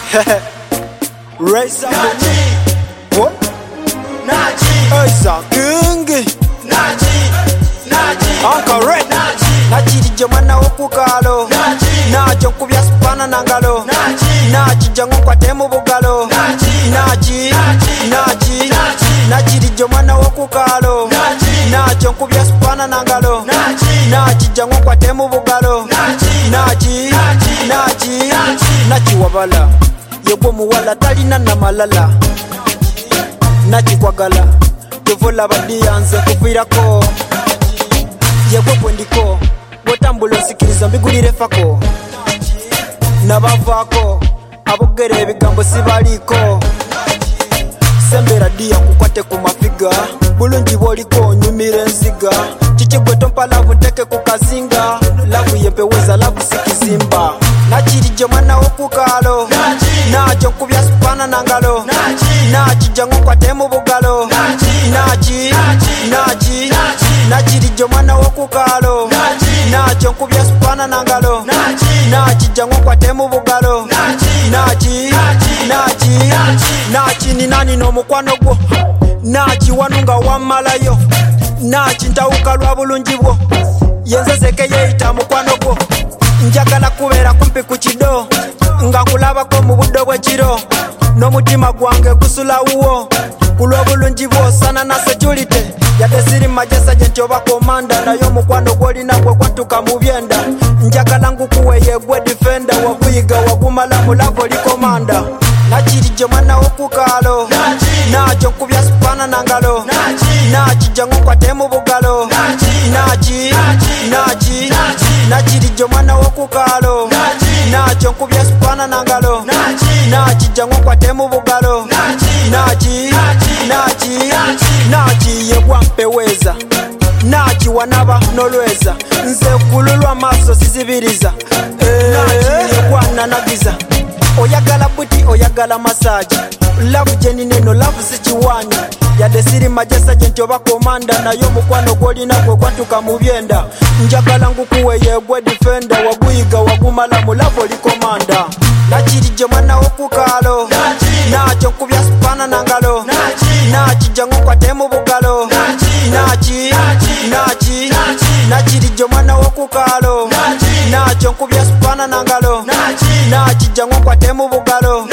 Raise up Naji, what? Naji, Eza Kingi Naji, Uncle Red Naji, Nachirije mwana wokukalo Naji, Najo nkubya spana nangalo Naji, Nachija nkwate mu bugalo Naji, Naji Naji, Nachirije mwana wokukalo Naji, Najo nkubya spana nangalo Naji, Nachija nkwate mu bugalo Naji, Naji Nachiwabala yegwo muwala talina namalala nakikwagala tuvula badiyanze kuvirako yegwo kwendiko bwotambula osikiriza mbigulire fako nabavaako abogera ebigambo sibaliko sembera diya kukwate ku mafiga bulungi bwoliko nyumira enziga kikigwe tompa lavu teke ku kazinga lavu yempeweza lavu sikizimba nakirije mwana wokukalo najo nkubya spana nangalo nakija nkwate mu bugalo nakirije mwana wokukalo najo nkubya spana nangalo nakija nkwate mu bugalo naki ni nani n'omukwano gwo naki wanunga wamalayo naki ntawuka lwa bulungi bwo yenze seke yeeyita mukwano gwo njagala kubeera kumpi ku kido nga nkulabako mu budde bw'ekiro n'omutima gwange gusula wuwo ku lw'obulungi bwo sana na security yadde siri majesa gye nti oba komanda naye omukwano gw'olina gwe gwatuka mu byenda njagala ngukuwe yegwe defenda waguyiga wagumala mulavo likomanda nakirije mwana wokukalo najo nkubya spana nangalo nakija nkwate mu bugalo nakirije mwana wokukalo najo nkubya spana nangalo nakija nkwate mu bugalo naki yegwampeweza naki wanaba nolweza nze kululwa maaso sizibiriza naki yegwananagiza oyagala buti oyagala masaji lavu gyenineno lavu sikiwanyi yadde siri majesa gye nti oba komanda naye omukwano gw'olina gwe gwatuka mu byenda njagala ngukuwe yegwe defenda waguyiga wagumala mu lavu oli komanda nakirije mwana wokukalo najo nkubya spana nangalo nakija nkwate mu bugalo nakirije mwana wokukalo najo nkubya spana nangalo nakija nkwate mu bugalo